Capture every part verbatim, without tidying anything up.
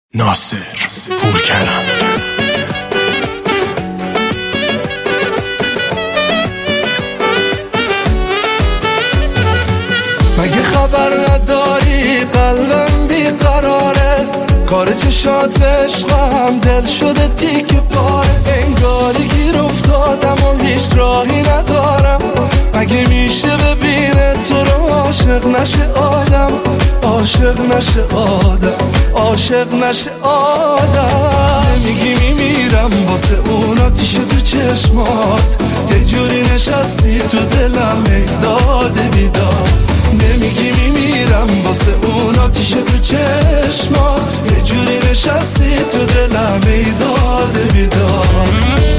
ناصر پورکرم. مگه خبر نداری قلبم بیقراره، کار چشات عشقم دل شده تیک پاره، انگاری گیر افتادم و هیچ راهی ندارم. مگه میشه ببینه تو رو عاشق نشه آدم، عاشق نشه آدم، عاشق نشه آدم. نمیگی میمیرم واسه اون آتیش تو چشمات، یه جوری نشستی تو دلم ای داده بیداد. نمیگی میمیرم واسه اون آتیش تو چشمات، یه جوری نشستی تو دلم ای داده بیداد.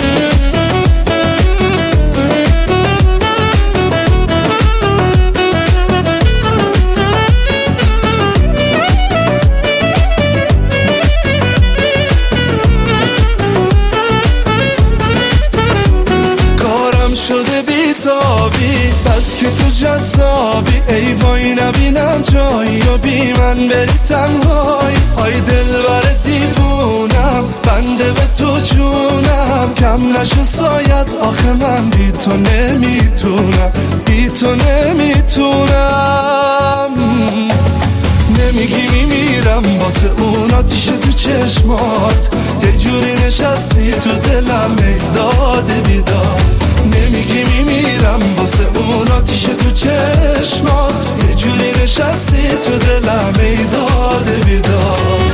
شده بیتابی بس که تو جذابی، ای وای نبینم جایی و بی من بری تنهایی. آی دل بر دیوونم بنده به تو جونم، کم نشه سایت آخه من بی تو نمیتونم، بی تو نمیتونم. نمیگی میمیرم واسه اون آتیش تو چشمات، یه جوری نشستی تو دلم ای داده بیداد. نمیگی میمیرم واسه اون آتیش تو چشمات، یه جوری نشستی تو دلم ای داده بیداد.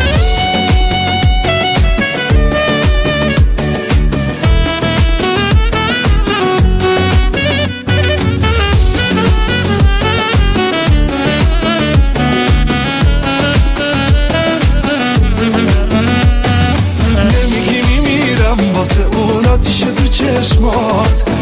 نمیگی میمیرم واسه اون آتیش تو چشمات،